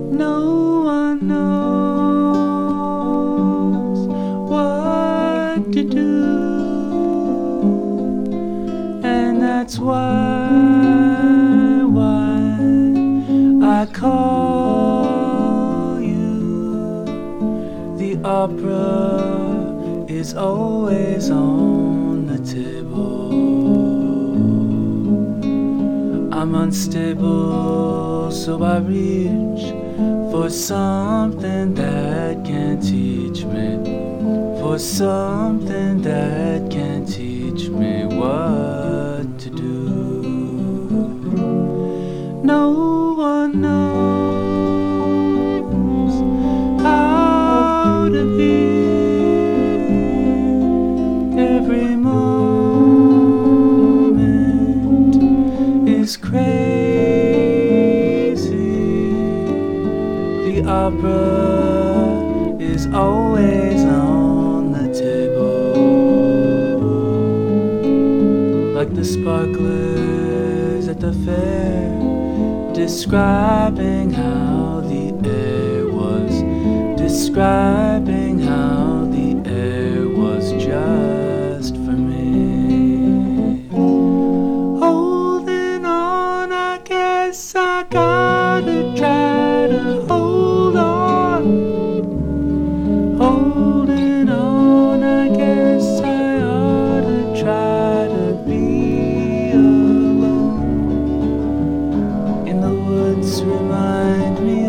No one knows what to do, and that's why I call you. The opera is always on the table. I'm unstable, so I reach for something that can teach me, for something that can teach me what to do. No one knows how to be. Every moment is crazy. The opera is always on the table, like the sparklers at the fair, describing how the air was, describing how the air was just for me. Holding on, I guess I gotta try to hold on. Holding on, I guess I ought to try to be alone. In the woods remind me